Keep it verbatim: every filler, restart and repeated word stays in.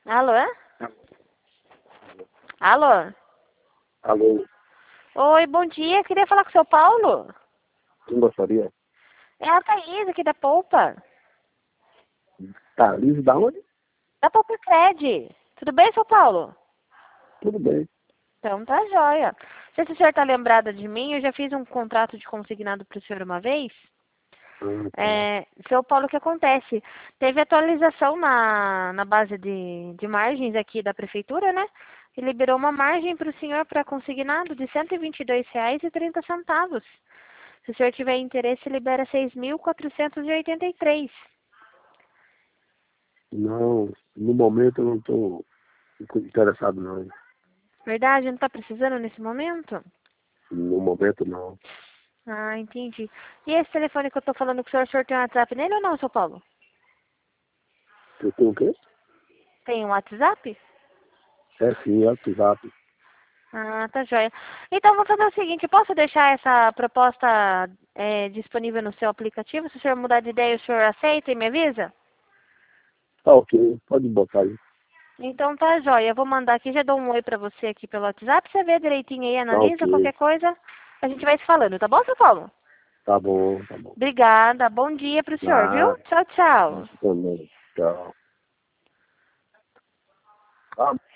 Alô? Alô? Alô, Oi, bom dia. Queria falar com o seu Paulo. quem gostaria? É a Thaís aqui da Poupa. Tá, Liz, da onde? Da Poupa Cred. Tudo bem, seu Paulo? Tudo bem. Então tá jóia. Não sei se o senhor tá lembrado de mim. Eu já fiz um contrato de consignado para o senhor uma vez. Ah, tá. É, seu Paulo, o que acontece? Teve atualização na, na base de, de margens aqui da prefeitura, né? E liberou uma margem para o senhor para consignado de cento e vinte e dois reais e trinta centavos. Se o senhor tiver interesse, libera seis mil quatrocentos e oitenta e três. Não, no momento eu não estou interessado, não. Verdade? Não está precisando nesse momento? No momento, não. Ah, entendi. E esse telefone que eu tô falando com o senhor, o senhor tem um WhatsApp nele ou não, seu Paulo? Eu tenho o quê? Tem um WhatsApp? É sim, é WhatsApp. Ah, tá joia. Então, vou fazer o seguinte, posso deixar essa proposta é, disponível no seu aplicativo? Se o senhor mudar de ideia, o senhor aceita e me avisa? Tá ok, pode botar aí. Então tá joia. Eu vou mandar aqui, já dou um oi pra você aqui pelo WhatsApp. Você vê direitinho aí, Tá analisa ok. qualquer coisa. A gente vai se falando, tá bom, seu Paulo? Tá bom, tá bom. Obrigada. Bom dia pro senhor, viu? Ah, Tchau, tchau. isso também. Tchau. Ah,